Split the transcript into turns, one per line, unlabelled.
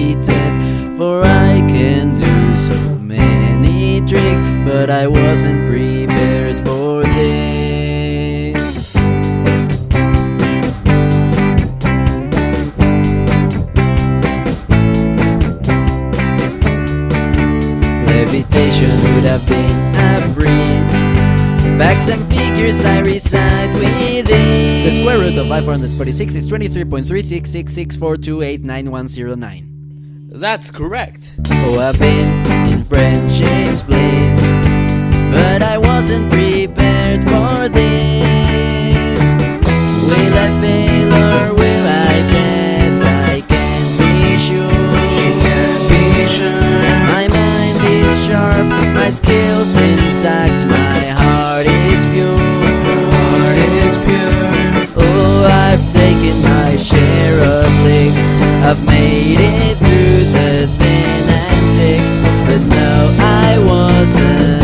reality test, for I can do so many tricks, but I wasn't prepared for this. Levitation would have been a breeze. Facts and figures I reside within. The square root of 546 is 23.366642891009.
That's correct.
Oh, I've been in friendship's bliss, but I wasn't prepared for this. Will I fail or will I pass? I can't be sure.
She can't be sure.
My mind is sharp, my skills intact, my heart is pure.
Her heart is pure.
Oh, I've taken my share of licks, I've made it through the thin and thick, but no, I wasn't